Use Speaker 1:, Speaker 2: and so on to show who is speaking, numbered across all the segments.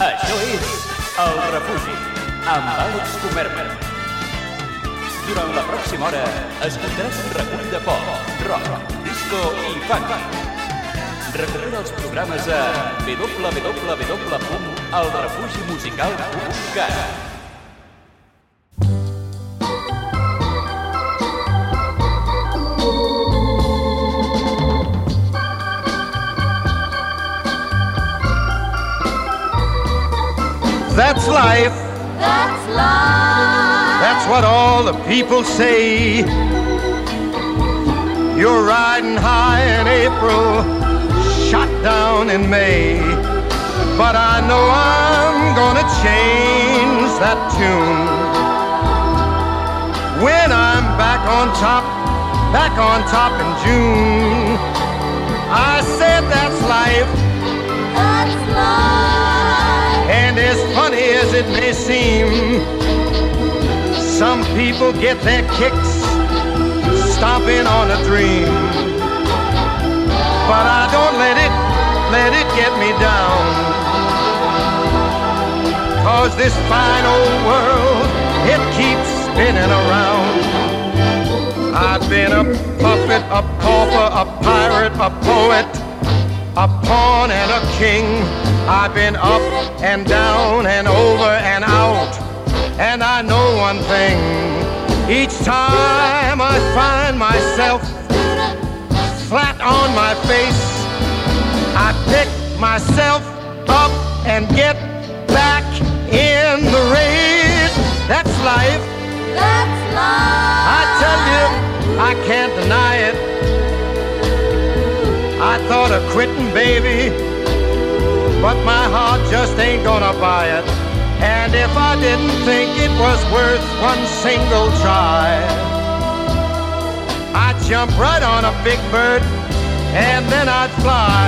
Speaker 1: Això és El Refugi, amb Àlex Comerma. Durant la pròxima hora escoltaràs un recull de pop, rock, disco i funk. Recupera els programes a www.elrefugimusical.cat.
Speaker 2: That's life.
Speaker 3: That's life.
Speaker 2: That's what all the people say. You're riding high in April, shot down in May. But I know I'm gonna change that tune. When I'm back on top in June. I said that's life.
Speaker 3: That's life.
Speaker 2: And as funny as it may seem, some people get their kicks stomping on a dream. But I don't let it get me down. 'Cause this fine old world, it keeps spinning around. I've been a puppet, a pauper, a pirate, a poet, a pawn and a king. I've been up and down and over and out. And I know one thing, each time I find myself flat on my face, I pick myself up and get back in the race. That's life.
Speaker 3: That's life.
Speaker 2: I tell you, I can't deny it. I thought of quitting, baby, but my heart just ain't gonna buy it. And if I didn't think it was worth one single try, I'd jump right on a big bird and then I'd fly.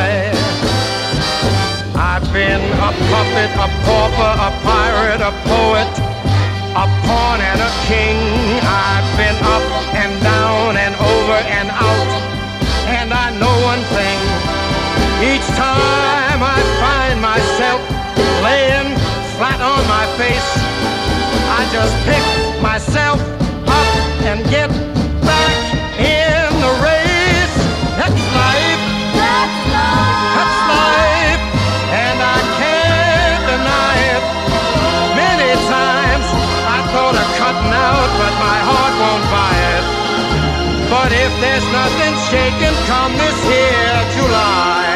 Speaker 2: I've been a puppet, a pauper, a pirate, a poet, a pawn and a king. I've been up and down and over and out. And I know one thing, each time I find myself laying flat on my face, I just pick myself up and get back in the race. That's life.
Speaker 3: That's life.
Speaker 2: That's life. And I can't deny it. Many times I thought of cutting out, but my heart won't buy it. But if there's nothing shaking come this here July,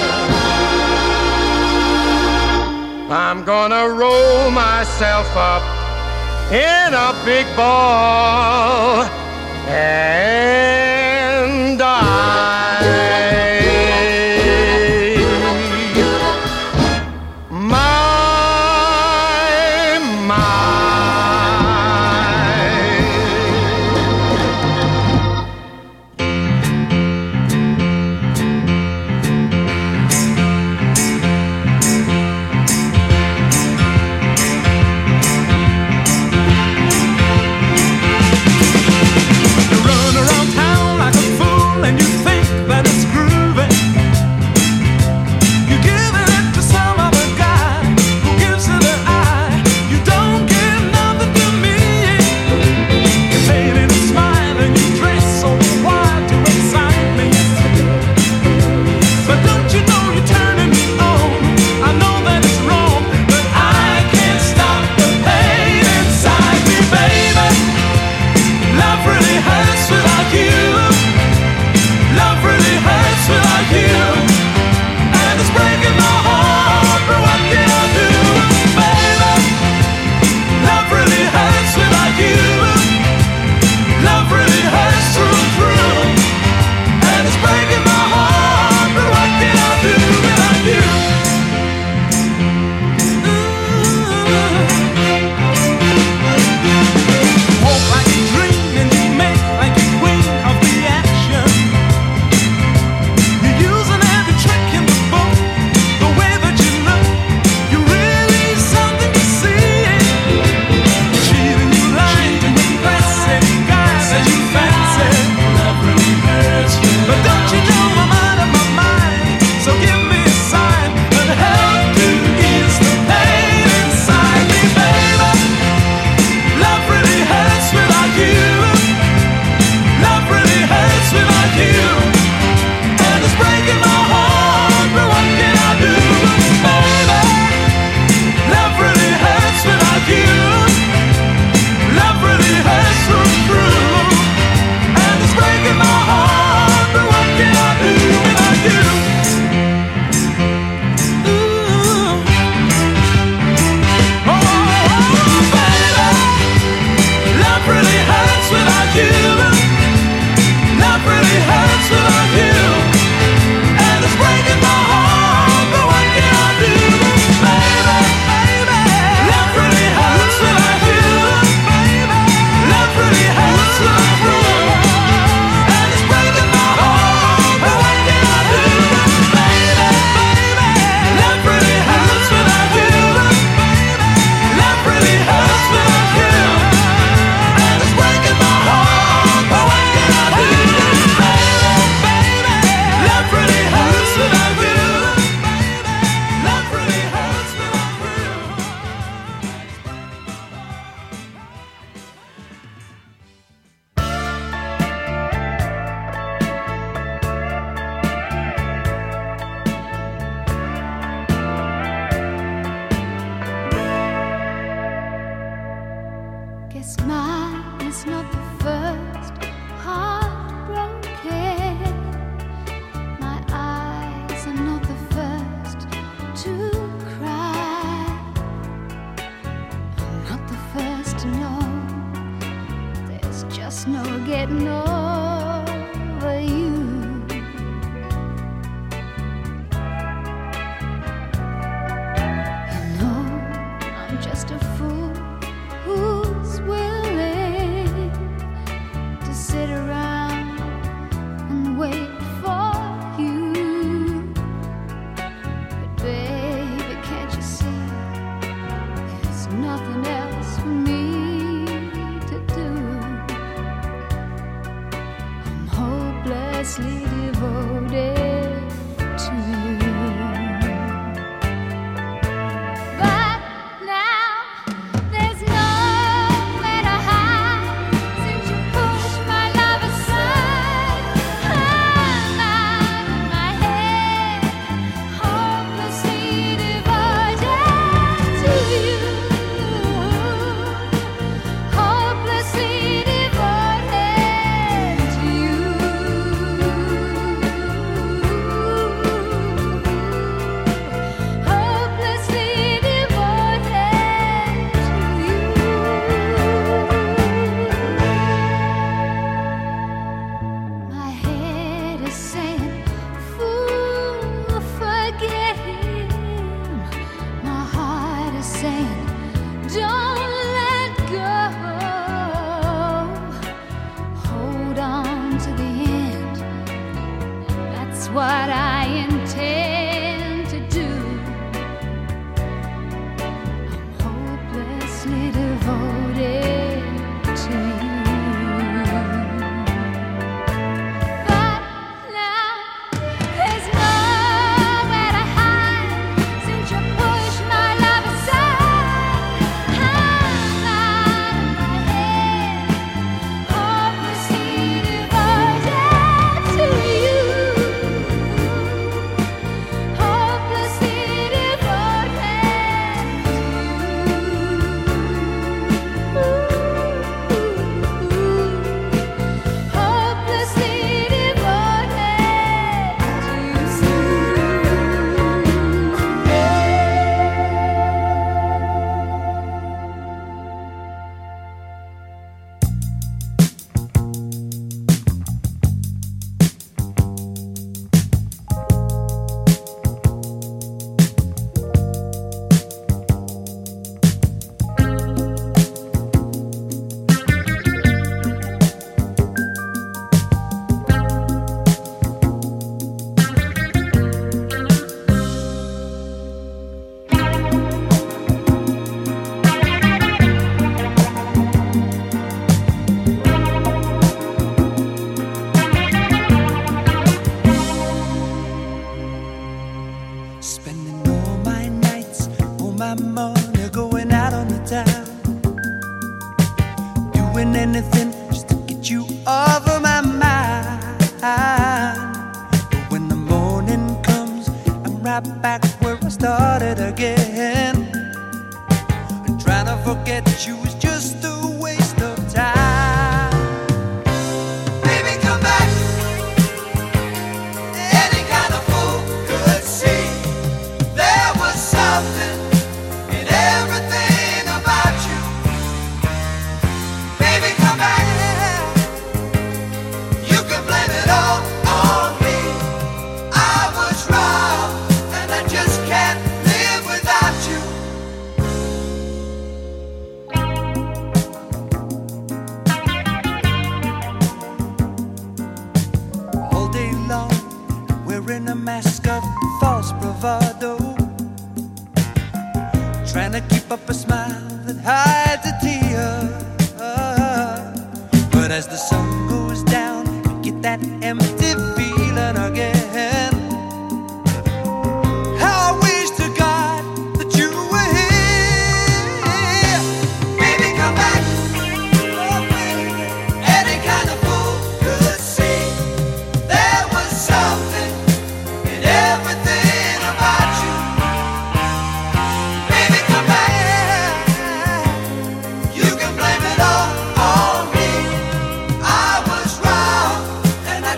Speaker 2: I'm gonna roll myself up in a big ball and die.
Speaker 4: Run around town There's no getting over you. You know I'm just a fool who's willing to sit around and wait for you. But baby, can't you see there's nothing else for me to do? I'm hopelessly devoted to you. But now there's nowhere to hide since you pushed my love aside. I'm out of my head, hopelessly devoted to you. Hopelessly devoted to you. Hopelessly devoted to you. My head is saying, fool, forget him. My heart is saying, don't let go. Hold on to the end. That's what I intend to do. I'm hopelessly devoted to you. But now there's nowhere to hide since you pushed my love aside. I'm out of my head, hopelessly devoted to you. Hopelessly devoted to you. Hopelessly
Speaker 5: Spending all my nights, all my money going out on the town. Doing anything just to get you off of my mind. But when the morning comes, I'm right back where I started again. And trying to forget you is just a waste of time. Baby, come back. Any kind of fool could see there was something in everything about you. Baby, come back. You can blame it all on me. I was wrong, and I just can't live without you. All day long, wearing a mask of false bravado, trying to keep up a smile that hides a tear. But as the sun goes down, I get that empty feeling again. How I wish to God that you were here. Baby, come back. Any kind of fool could see there was something in everything about you. Baby, come back. You can blame it all on me. I was wrong, and I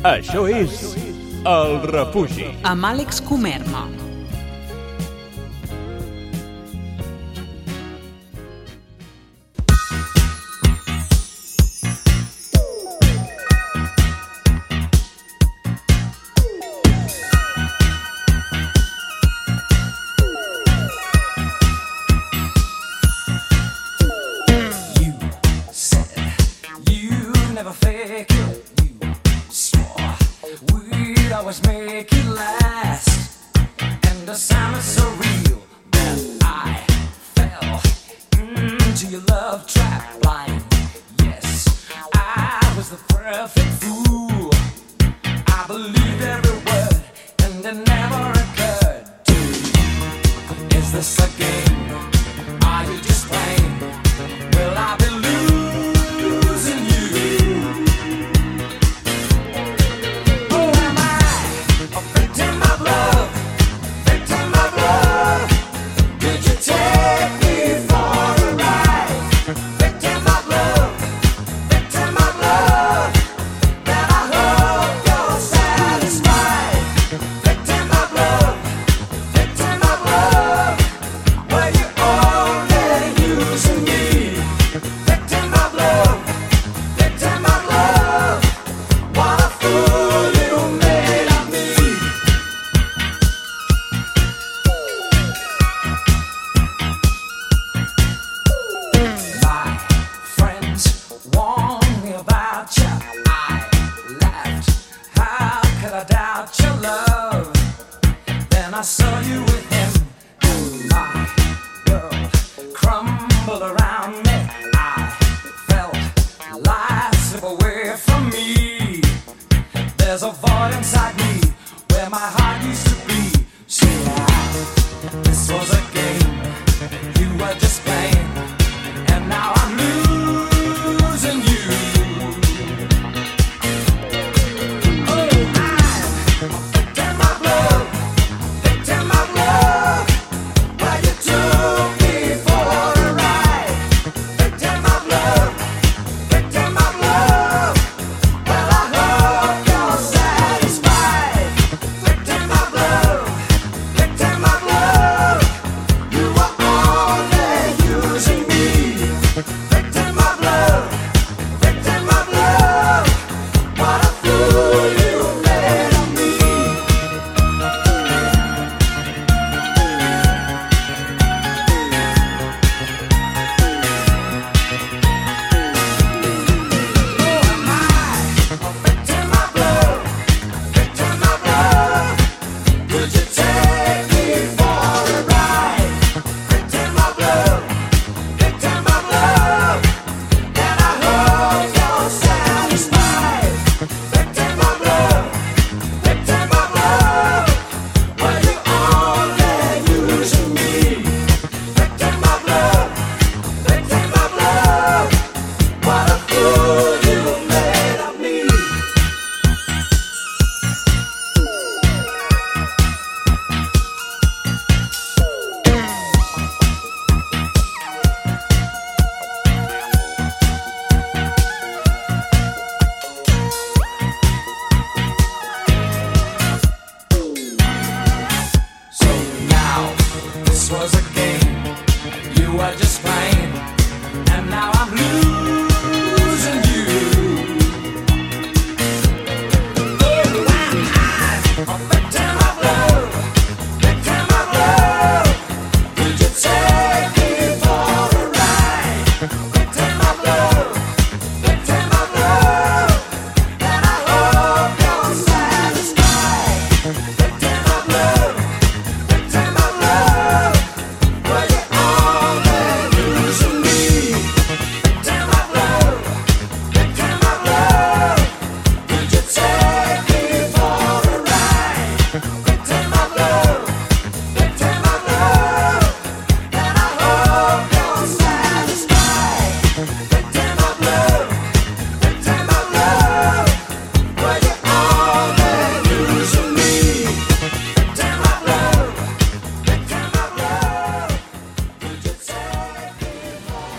Speaker 1: Això és El Refugi.
Speaker 6: Amb Àlex Comerma.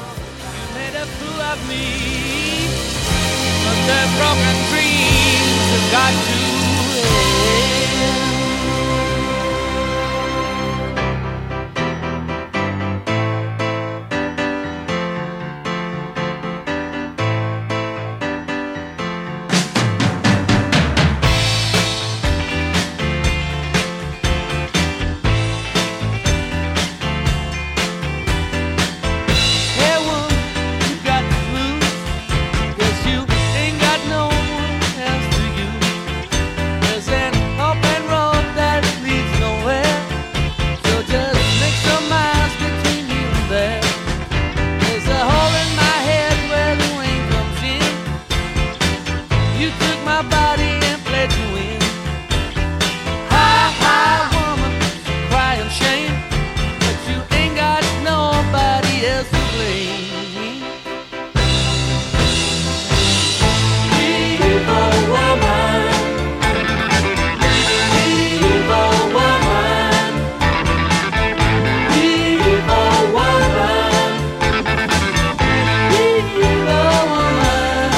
Speaker 7: broken dreams
Speaker 5: has got to end. Hey, woman, you got the blues, 'cause you ain't got no one else to use. There's an open road that leads nowhere, so just make some miles between here and there. There's a hole in my head where the rain comes in. You took my body and played to win. Hi, hi, woman, crying shame, but you ain't got nobody else to blame. Evil woman, evil woman, evil woman, evil woman.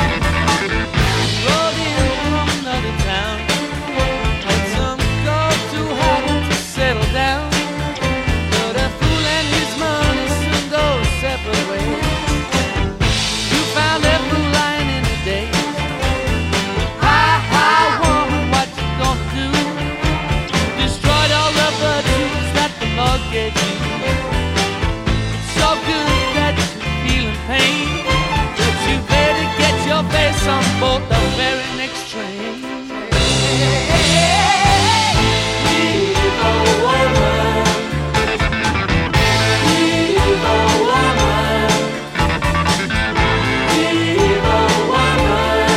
Speaker 5: Rode in from another town, had some girl too hard to settle down. But a fool and his money soon go separate ways. You found that fool lying in the day. Hi, hi, woman, what you gonna do? Destroyed all the virtues that the Lord gave you. It's so good that you're feeling pain, but you better get your face on board the very next train. Evil woman, evil woman, evil woman,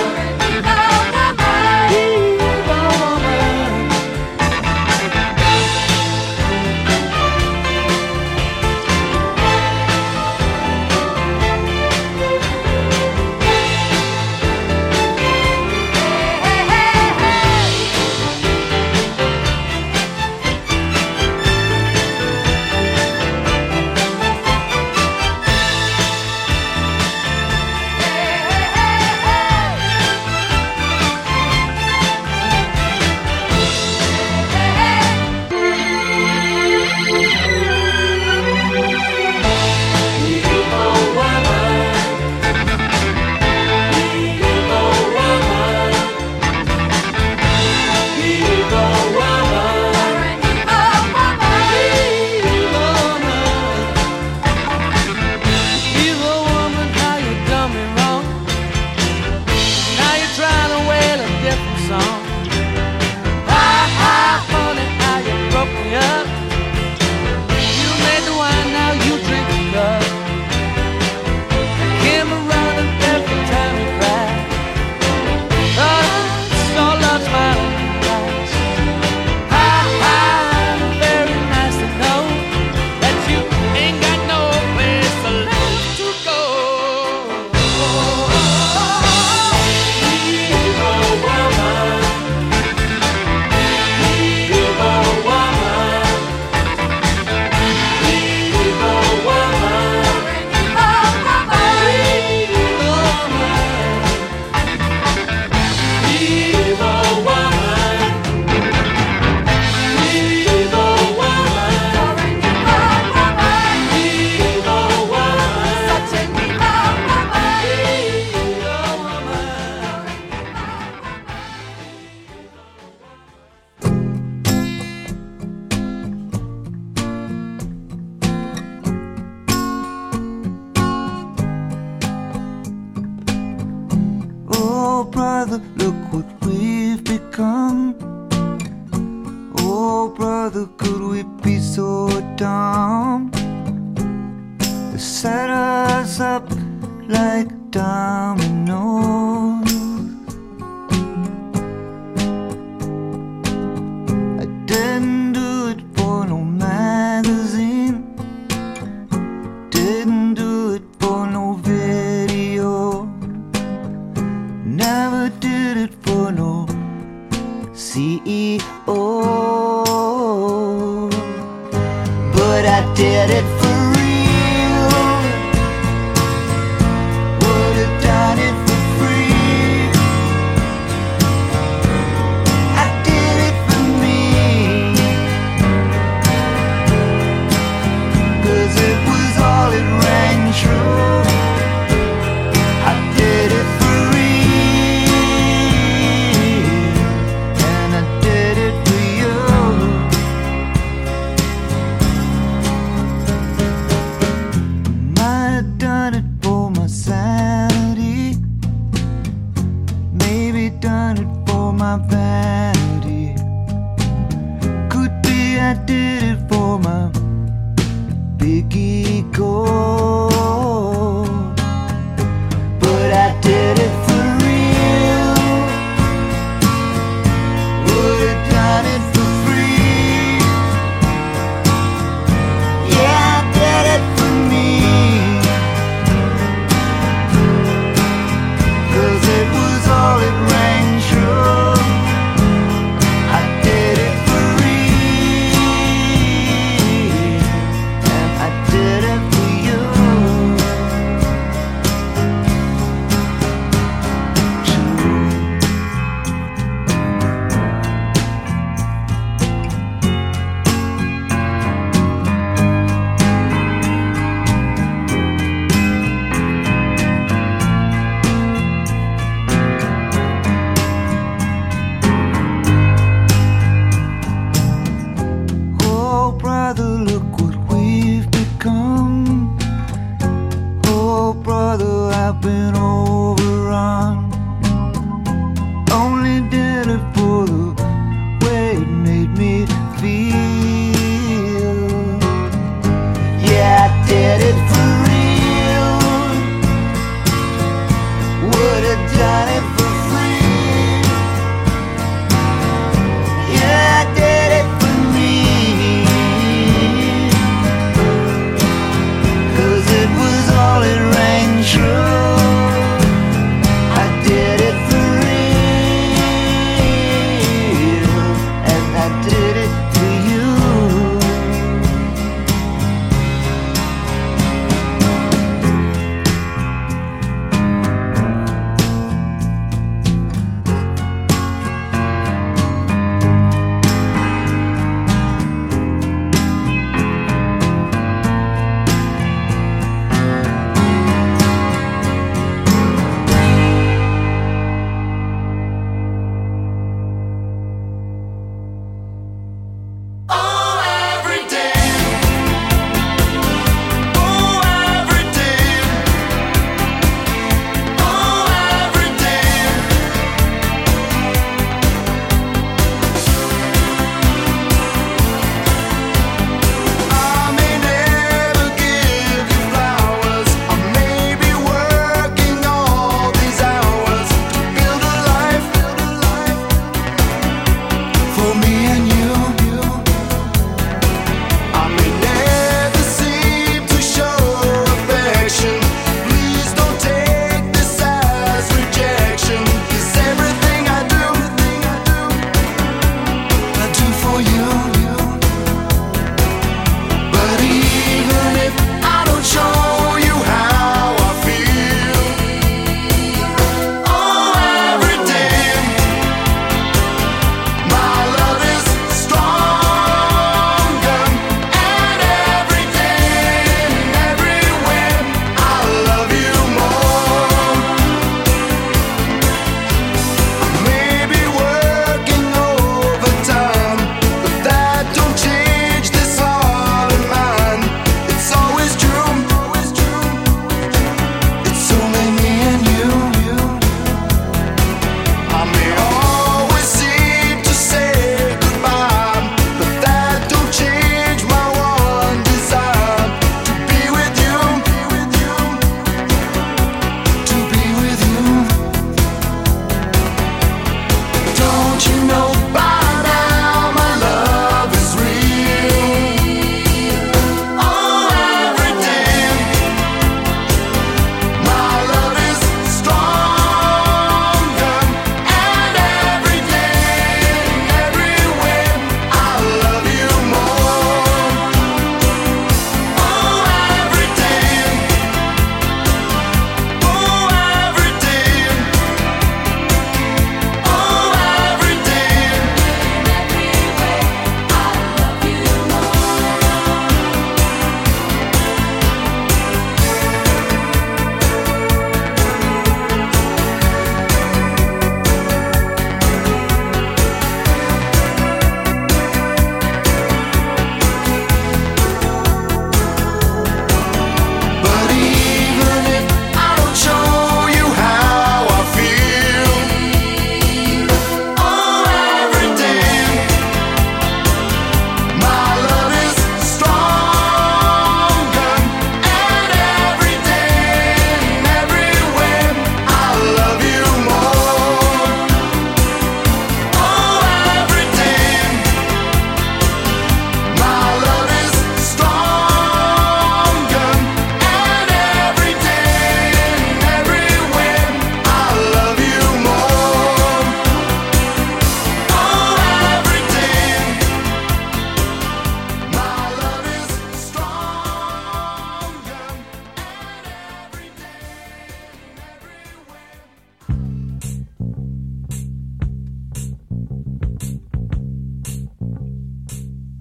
Speaker 5: evil woman. Evil woman, how you done me wrong. Now you're trying to wail a different song. Hi, hi, honey, how you broke me up. You made the wine, now you drink the cup. Came running every time you cry. Oh, so love's my eyes. Hi, hi, very nice to know that you ain't got no place left to go. Evil woman, evil woman, evil woman, evil woman, evil woman, evil woman, such an evil
Speaker 6: Oh, brother, look what we've become. Oh, brother, could we be so dumb? They set us up like dominoes. I didn't do it for no magazine. Didn't do it for no video. Never did it for no CEO. But I did it for real. Would have done it rang true. I did it for real, and I did it for you. Might have done it for my sanity, maybe done it for my vanity. Could be I did it for my big ego, but I did it for real. Would have done it for free. Yeah, I did it for me, 'cause it was all it rang true. I did it for real, and I did it for you.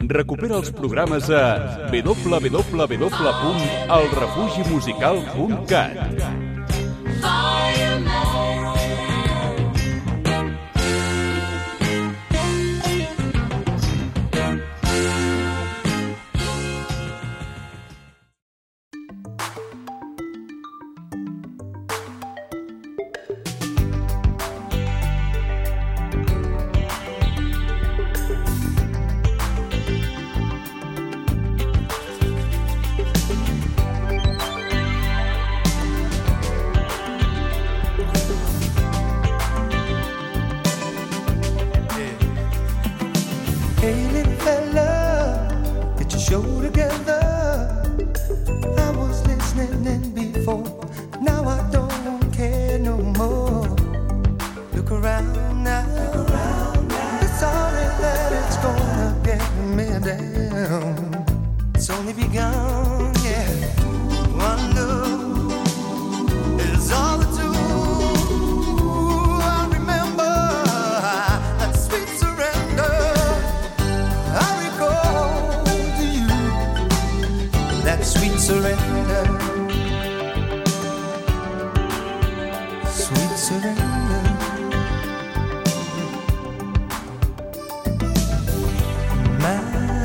Speaker 1: Recupera els programes a www.elrefugimusical.cat.
Speaker 5: Hey, little fella, get your show together. I was listening before, now I don't care no more. Look around now, it's sorry that it's gonna get me down. It's only begun, yeah. One look is all it took. I remember that sweet surrender. I recall to you that sweet surrender, sweet surrender. My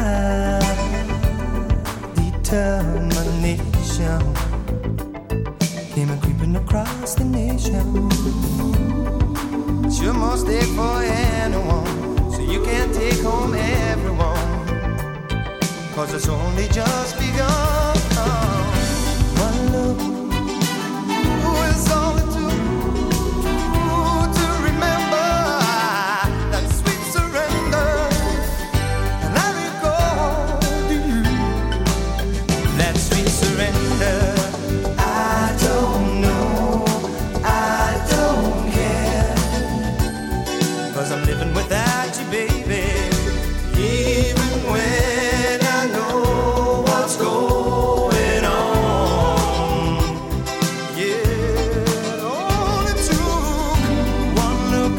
Speaker 5: determination came a creeping across the nation. Sure must take for anyone, so you can't take home everyone, 'cause it's only just begun. One look is all it took to remember that sweet surrender. And I recall to you that sweet surrender. I don't know, I don't care, 'cause I'm living without you, baby. Even when I know what's going on. Yeah, it only took one look,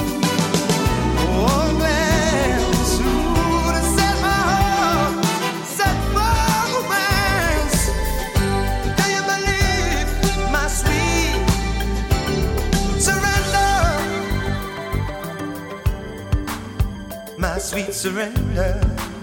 Speaker 5: one glance, ooh, to set my heart, set my romance. Do you believe my sweet surrender? My sweet surrender.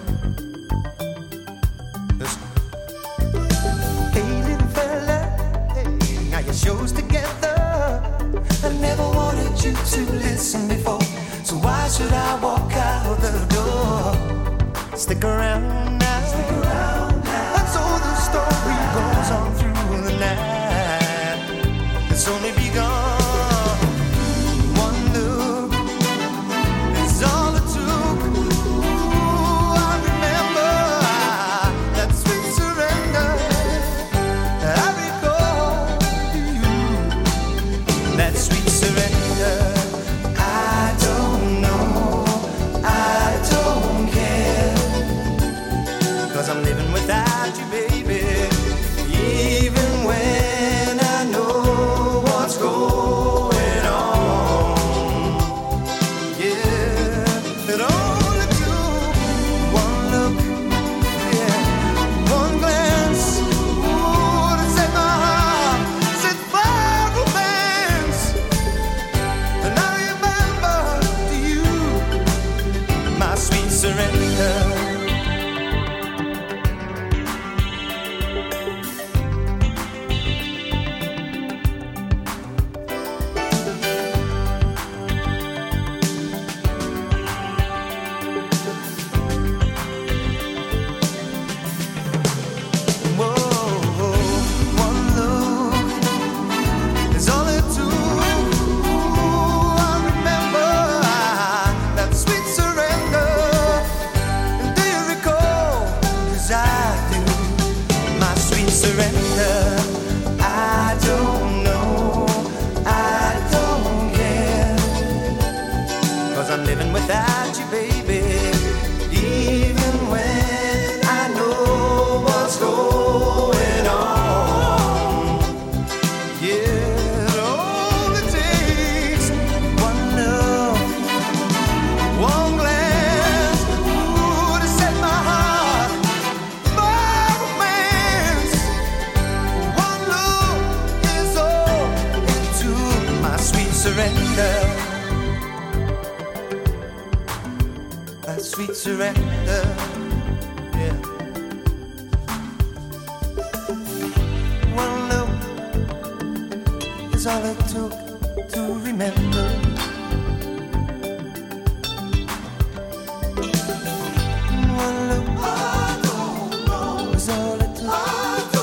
Speaker 5: Listen. Hey, little fella, hey, now your show's together. I never wanted you to listen before, so why should I walk out the door? Stick around now. And so the story goes on through the night. It's only begun. One look is all it took. Ooh, I remember that sweet surrender. I recall to you that sweet surrender. I don't know, I don't care, 'cause I'm living without you, baby. Even when I know what's going on. Yeah, it only took one look, yeah, one glance, ooh, to set my heart, set fire romance. And I remember to you my sweet surrender. Whoa, one look is all it took. Ooh, I remember that sweet surrender. And do you recall? 'Cause I do. My sweet surrender. I don't know, I don't care, 'cause I'm living without you, baby. Even when I know what's going on. Yeah, it only takes one look, one glance, ooh, to set my heart. surrender, that sweet surrender, yeah. One look is all it took to remember. One look is all it took to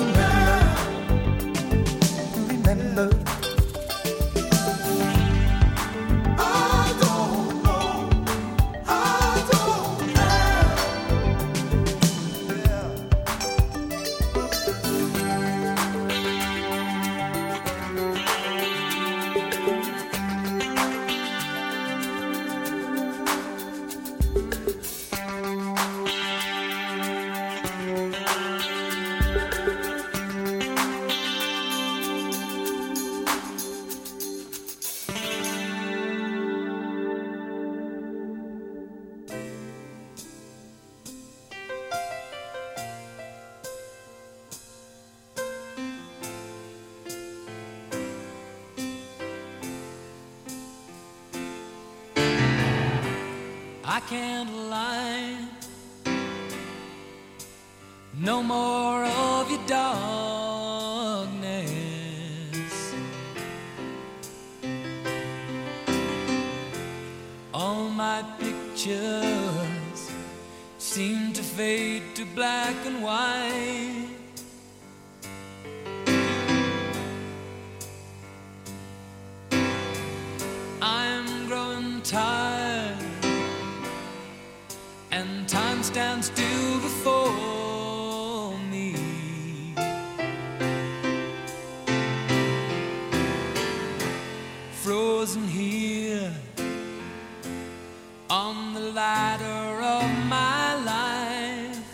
Speaker 5: remember.
Speaker 7: I can't lie no more of your darkness. All my pictures seem to fade to black and white. I'm growing tired, and time stands still before me. Frozen here on the ladder of my life.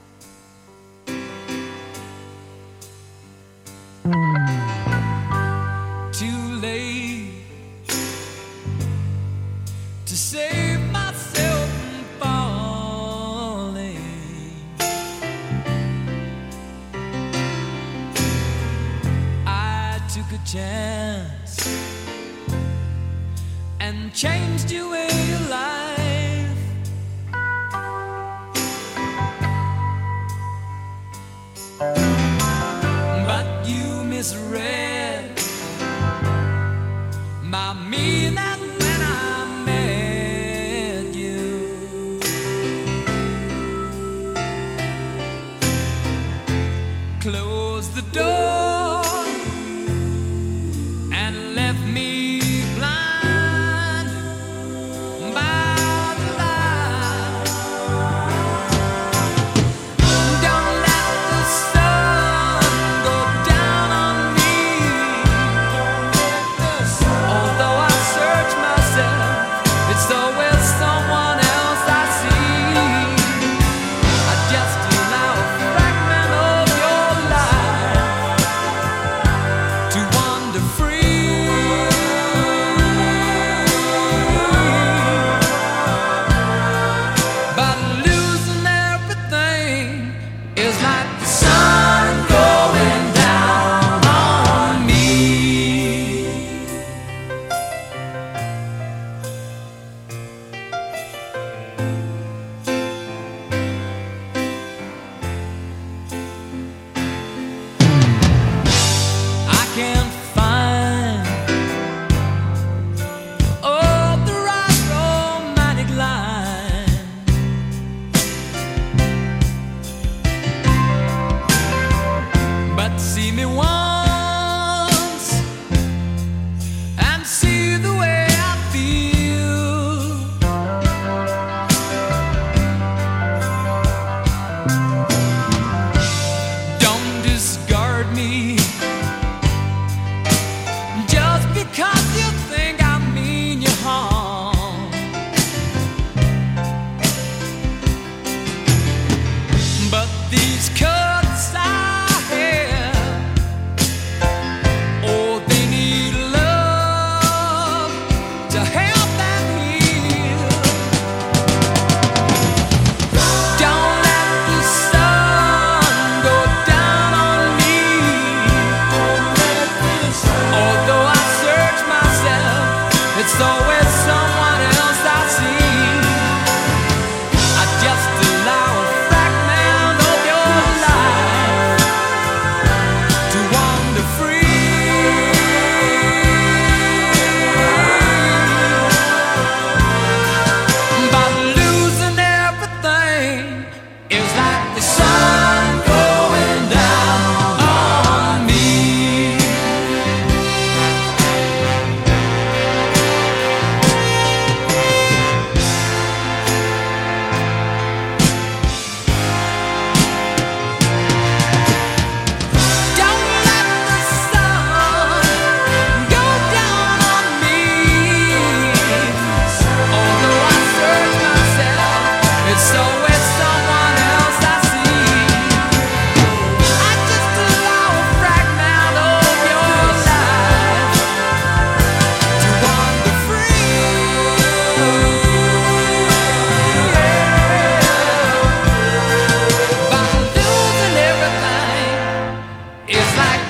Speaker 7: Too late to save myself from falling. I took a chance and changed your way of life. But you misread my meaning when I met you. Closed the door and left me blind by the light. Don't let the sun go down on me. Although I search myself, it's always someone else I see. I just allow a fragment of your life to wander free. But losing everything is like the sun going down on me. I can't find the right romantic line. But see me once and see the way I feel. Don't discard me just because you think I mean you harm. But these cuts I have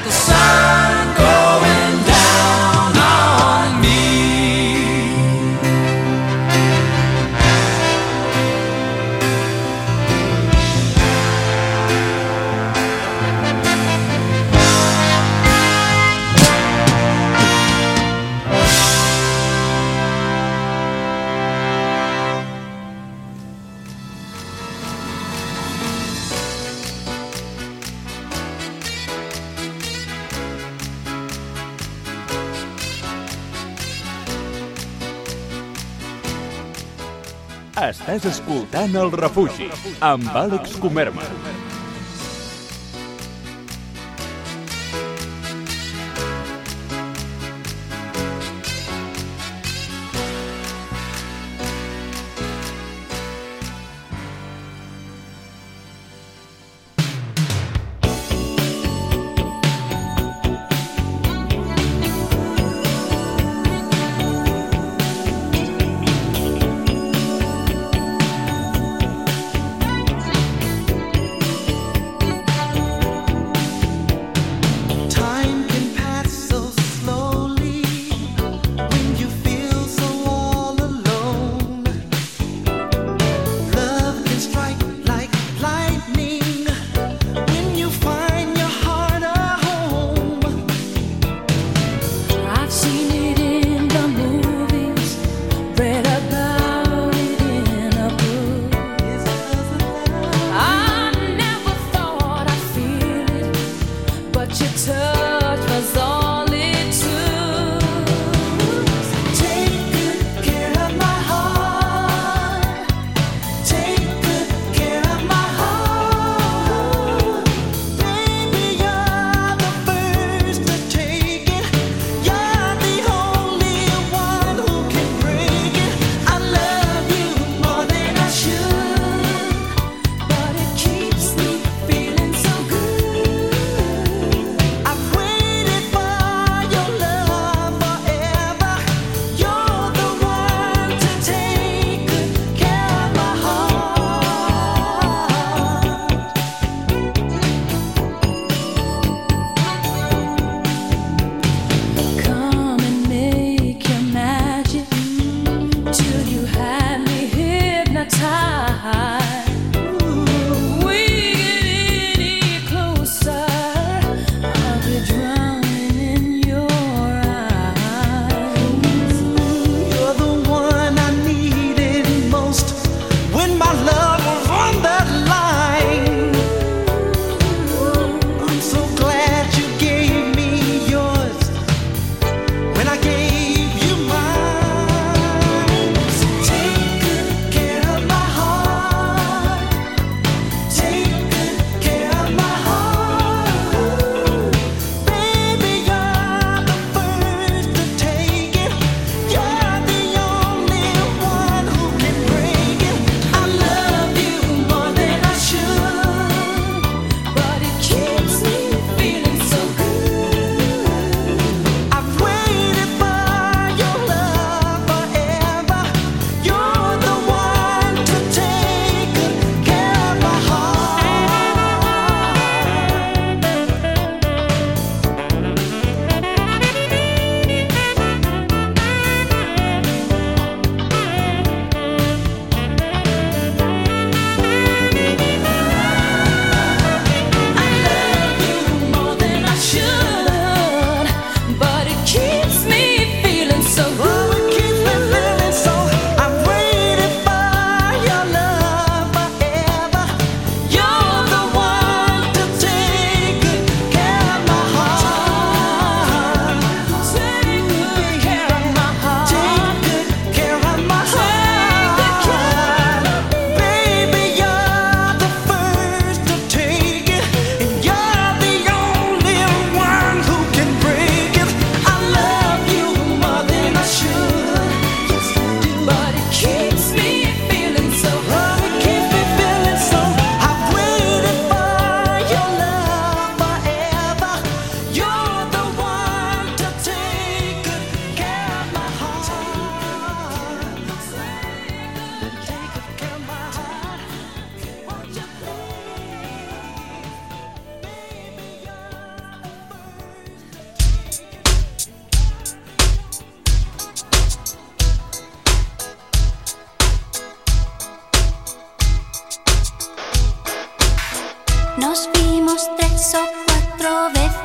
Speaker 7: the sun going down on me.
Speaker 1: Estàs escoltant El Refugi, amb Àlex Comerma.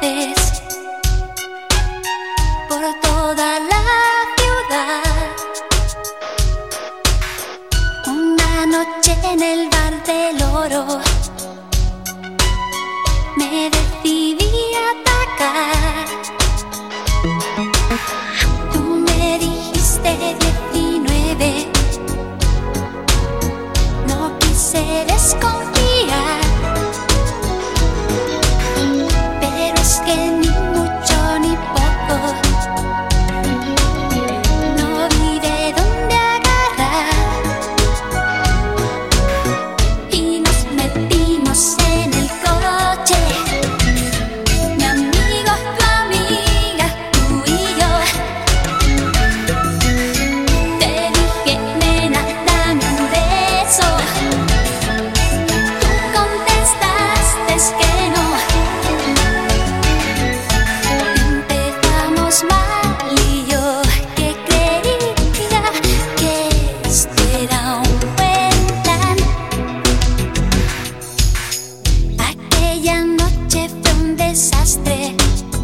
Speaker 8: voces por toda la ciudad. Una noche en el bar del Oro me decidí a atacar. Tú me dijiste 19, no quise desconfiar, pero es que ni mucho ni poco, no vi de dónde agarrar y nos metimos en el coche. Mi amigo, tu amiga, tú y yo. Te dije, nena, dame un beso. Tú contestaste que no. Empezamos mal y yo que creía que esto era un buen plan. Aquella noche fue un desastre.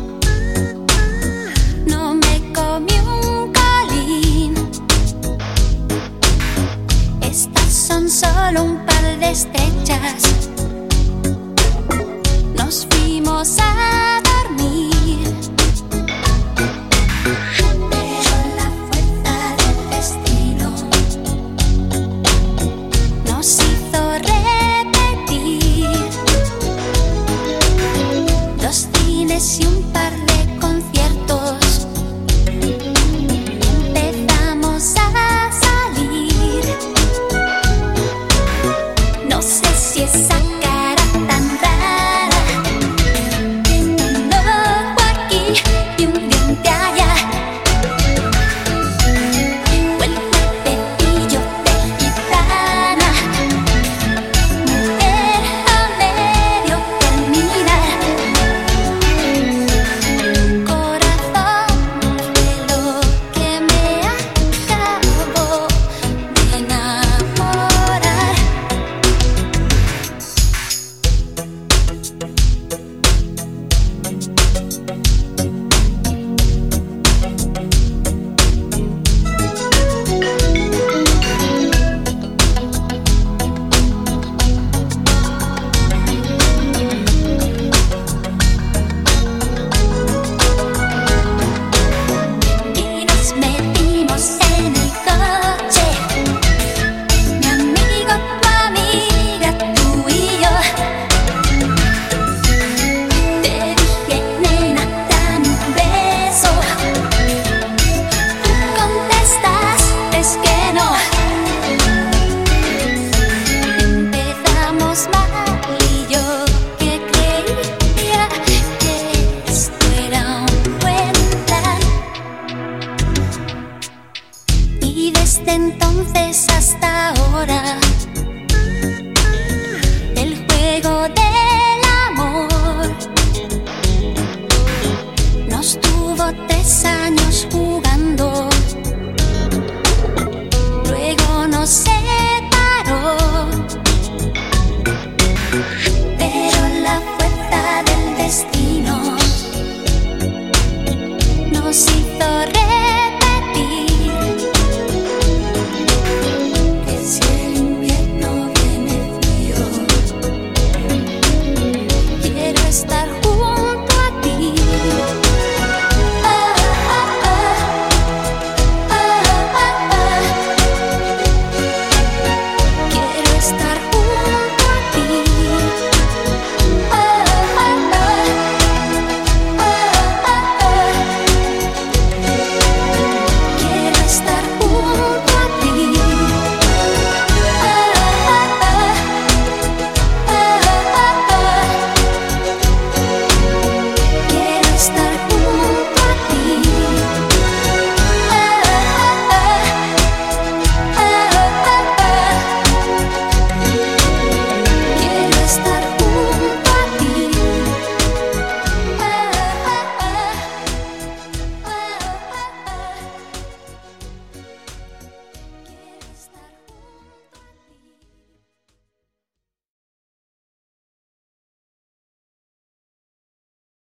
Speaker 8: No me comí un colín. Estas son solo un par de estrechas. Nos fuimos a dormir, pero la fuerza del destino nos hizo repetir 2 cines y un par de conciertos. Empezamos a salir. No sé si esa cara tan rara, un ojo aquí